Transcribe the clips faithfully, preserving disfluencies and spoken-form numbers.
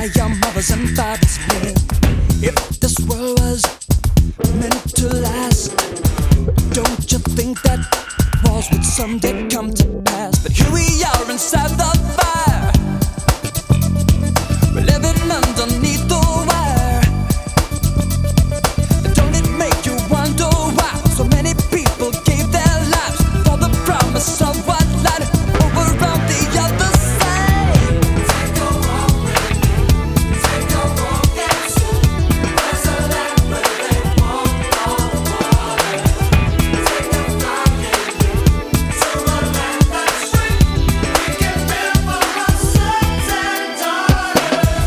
by your mothers and fathers live. If this world was meant to last, don't you think that wars would someday come to pass? But here we are inside the fire, we're living underneath the wire. Don't it make you wonder why so many people gave their lives for the promise of what light over on the other side? Take a walk with me, take a walk and see. There's a land where they walk on water. Take a flight to a land that's free. We can live for our sons and daughters.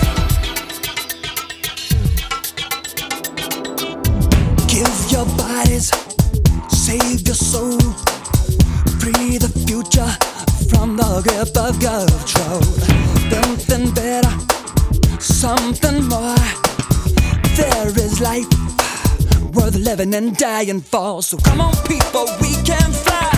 Give your bodies, save your soul, free the future from the grip of control. Something better, something more. There is life worth living and dying for. So come on, people, we can fly.